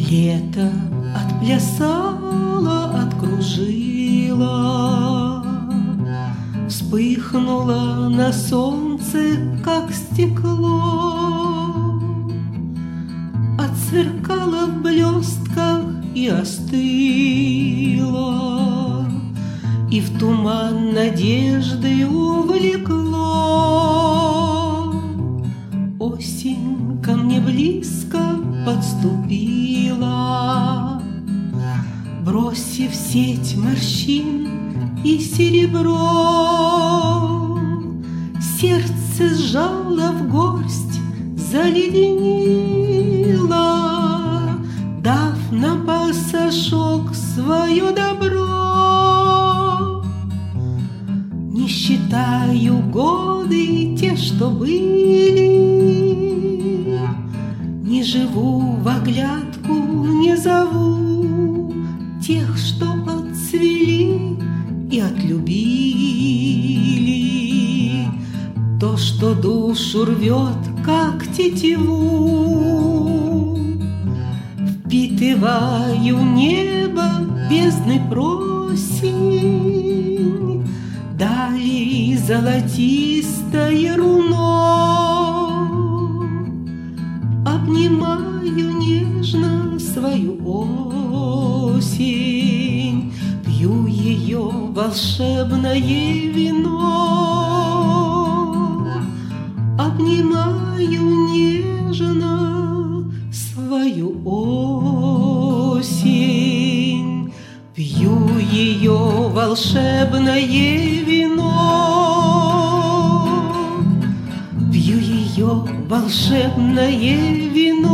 Лето отплясало, откружило, вспыхнуло на солнце, как стекло, отсверкало в блестках и остыло, и в туман надежды увлекло. Осень ко мне близко подступила, бросив сеть морщин и серебро. Сердце сжало в горсть, заледенило, дав на пасашок свое добро. Не считаю годы те, что были, не живу в оглядку, не зову тех, что отцвели и отлюбили то, что душу рвет, как тетиву. Впитываю небо бездны просень, дали золотистое руно. Обнимаю нежно свою осень, пью ее волшебное вино. Обнимаю нежно свою осень, пью ее волшебное вино, пью ее волшебное вино.